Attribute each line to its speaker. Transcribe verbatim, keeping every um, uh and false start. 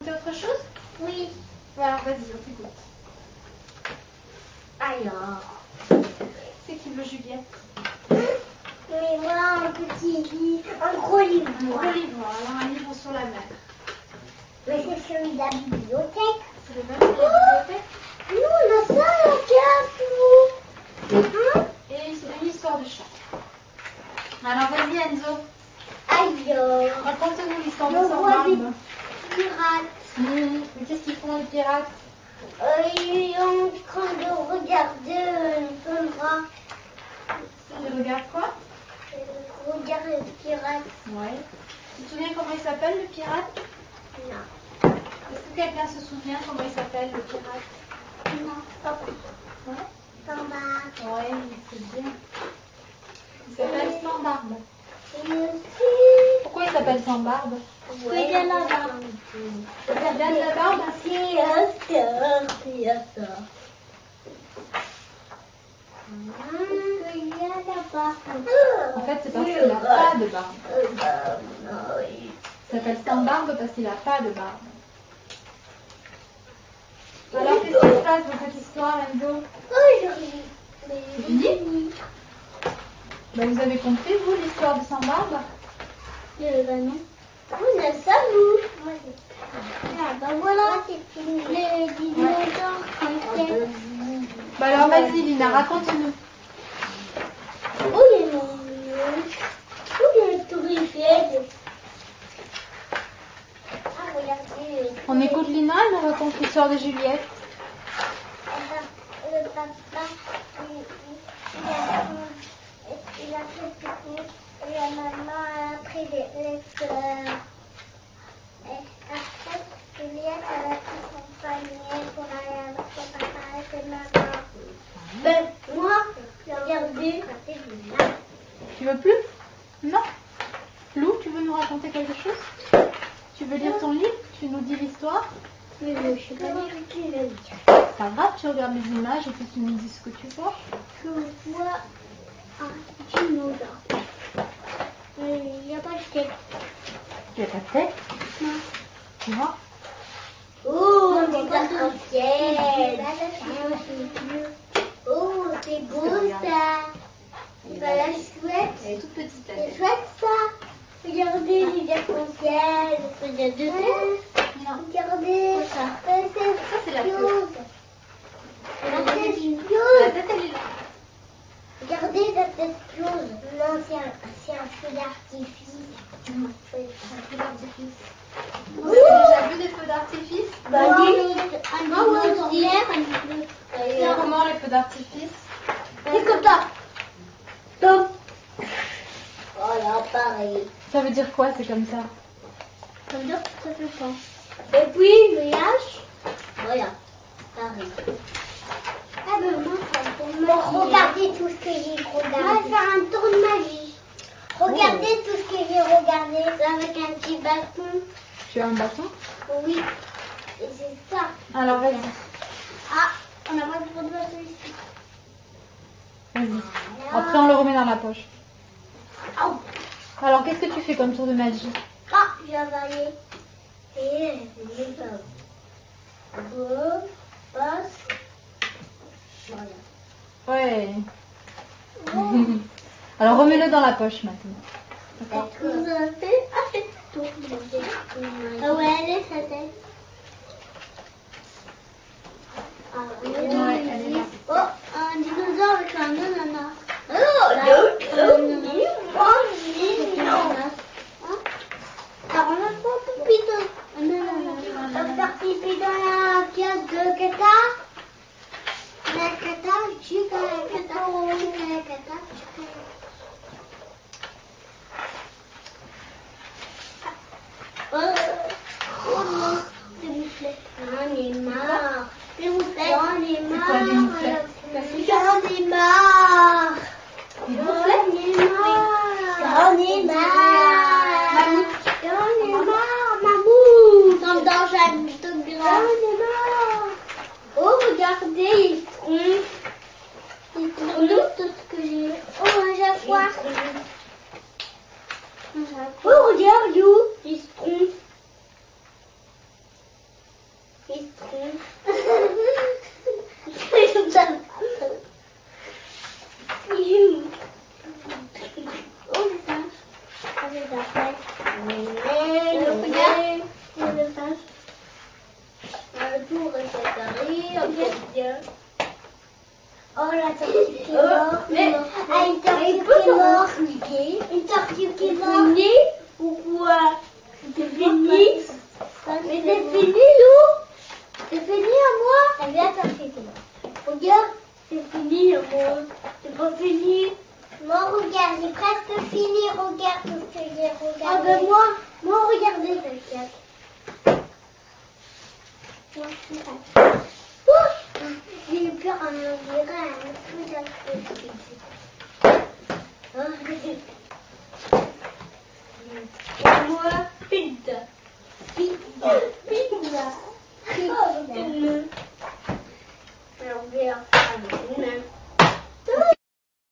Speaker 1: C'est autre chose?
Speaker 2: Oui.
Speaker 1: Alors vas-y, on t'écoute.
Speaker 2: Alors.
Speaker 1: C'est qui veut Juliette?
Speaker 2: Mais moi, un petit livre, un gros livre.
Speaker 1: Un gros livre, alors un livre sur la mer.
Speaker 2: Mais c'est celui de la bibliothèque.
Speaker 1: C'est le même de la bibliothèque?
Speaker 2: Nous, on a ça à la cave, nous. Hein?
Speaker 1: Et c'est une histoire de chat. Alors vas-y Enzo.
Speaker 2: Alors.
Speaker 1: Raconte-nous l'histoire de
Speaker 2: Le
Speaker 1: Sans
Speaker 2: roi des
Speaker 1: Barbe.
Speaker 2: pirates.
Speaker 1: Mmh. Mais qu'est-ce qu'ils font les pirates?
Speaker 2: Euh, ils sont en train de regarder euh, le drap.
Speaker 1: Ils regardent quoi?
Speaker 2: Euh, regarde le pirate.
Speaker 1: Ouais. Tu te souviens comment il s'appelle le pirate?
Speaker 2: Non.
Speaker 1: Est-ce que quelqu'un se souvient comment il s'appelle le pirate?
Speaker 2: Non, papa.
Speaker 1: Ouais.
Speaker 2: Papa.
Speaker 1: Ouais, c'est bien. Il s'appelle Sans Barbe.
Speaker 2: Et aussi.
Speaker 1: Pourquoi il s'appelle Sans Barbe?
Speaker 2: Ouais, il y a la barbe.
Speaker 1: Il a de la barbe?
Speaker 2: C'est un star, c'est un star. Il y a la barbe.
Speaker 1: En fait, c'est parce qu'il n'a pas de barbe. Il s'appelle Sans Barbe parce qu'il n'a pas de barbe. Alors, qu'est-ce qui se passe dans cette histoire, Enzo?
Speaker 2: Oh, joli.
Speaker 1: C'est fini? Ben, vous avez compris, vous, l'histoire de Sans Barbe?
Speaker 2: Euh, bah non. On a ça, nous. Moi, ah, bah voilà, c'est fini. Les dinosaures, quand c'est.
Speaker 1: Bah alors, vas-y, Lina, raconte-nous.
Speaker 2: Oh, les mignons. Oh, les touristes. Ah, regardez.
Speaker 1: On écoute Lina, elle nous raconte l'histoire de Juliette.
Speaker 2: Le papa, il, il, a, il a fait pique-nique et la maman a pris les, les fleurs. Et après, Juliette, elle a pris son panier pour aller avec son papa et ses mamans. Ben, moi, regardez,
Speaker 1: Tu veux plus? Non? Lou, tu veux nous raconter quelque chose? Tu veux lire ton livre? Tu nous dis l'histoire?
Speaker 2: mais je ne sais pas lire qui le lire.
Speaker 1: C'est pas grave, tu regardes les images et puis tu nous dis ce que tu vois.
Speaker 2: Je vois un dinosaure. Mais il n'y a pas de tête.
Speaker 1: Tu as pas de tête?
Speaker 2: Non.
Speaker 1: Tu vois?
Speaker 2: Oh, c'est arc-en-ciel. Oh, c'est beau ça. C'est pas la chouette.
Speaker 1: Elle est toute petite la
Speaker 2: C'est
Speaker 1: tête.
Speaker 2: chouette ça. Regardez les arcs-en-ciel. Il y a deux têtes.
Speaker 1: Non.
Speaker 2: Regardez.
Speaker 1: Ça.
Speaker 2: Ça,
Speaker 1: Ça, c'est la queue.
Speaker 2: La tête
Speaker 1: La
Speaker 2: explose.
Speaker 1: tête, elle est là.
Speaker 2: Regardez, la tête explose. Non, c'est un, c'est un feu d'artifice.
Speaker 1: Non, c'est un feu d'artifice. Vous avez déjà vu des feux d'artifice?
Speaker 2: Bah,
Speaker 1: Moi,
Speaker 2: un dinosaure.
Speaker 1: c'est comment les feux d'artifice?
Speaker 2: C'est comme ça. Top. Voilà, pareil.
Speaker 1: Ça veut dire quoi, c'est comme ça?
Speaker 2: Ça veut dire que ça fait pas. Et puis, le lâche. Voilà, pareil. Ah ben moi, ça me tourne magie. Regardez tout ce que j'ai regardé. Moi, faire un tour de magie. Regardez
Speaker 1: Oh.
Speaker 2: tout ce que j'ai regardé avec un petit bâton.
Speaker 1: Tu as un bâton?
Speaker 2: Oui. Et c'est ça.
Speaker 1: Alors, vas-y.
Speaker 2: Ah, on a pas de trop de bâton ici.
Speaker 1: Vas-y. Après, on le remet dans la poche.
Speaker 2: Oh.
Speaker 1: Alors, qu'est-ce que tu fais comme tour de magie?
Speaker 2: Ah, j'ai avalé. Et c'est ça. Bon, passe. Voilà.
Speaker 1: Ouais.
Speaker 2: Oh.
Speaker 1: Alors, remets-le dans la poche maintenant.
Speaker 2: D'accord. Vous avez fait? Ah, c'est tout. Ah ouais, elle est sa tête. Ah,
Speaker 1: Ouais, elle est là.
Speaker 2: oh, un dinosaure avec un ananas. Oh, non, non, alors, on a pas Poupidou. On va participer dans la pièce de Kata. La Kata, Chica, la Kata, Chica, la Kata, Chica. Oh, oh non, des mouflettes. J'en ai marre. Des mouflettes. J'en ai marre.
Speaker 1: C'est quoi des mouflettes?
Speaker 2: J'en ai marre.
Speaker 1: Des
Speaker 2: J'en
Speaker 1: mouflettes?
Speaker 2: ai marre. J'en ai marre.
Speaker 1: Mamie.
Speaker 2: J'en ai marre, mamou. Dans le danger, j'en ai marre. Oh, regardez, il trompe. Il trompe tout ce que j'ai. Oh, un jaguar. Oh, regarde, You, il se trompe. Il se trompe. Il donne pas. Oh, le singe. Ah, c'est ça. Regarde. C'est le singe. Un tour de cette année, on bien. Oh, la tortue qui est morte. Mais, ah, une tortue qui est morte. Une tortue qui est morte. Fini ou quoi? C'est fini? Mais c'est fini, Lou? C'est fini à moi? Elle vient tortue qui est morte. Regarde, c'est fini à moi. C'est pas fini. Moi, regarde, j'ai presque fini. Regarde tout ce que j'ai regardé. Ah ben moi, moi, regardez, regarde. Moi, je suis pas. Oh, j'ai eu peur en me dirait un truc à ce et moi, pizza. Pizza. Pizza. Pizza. Alors, on va faire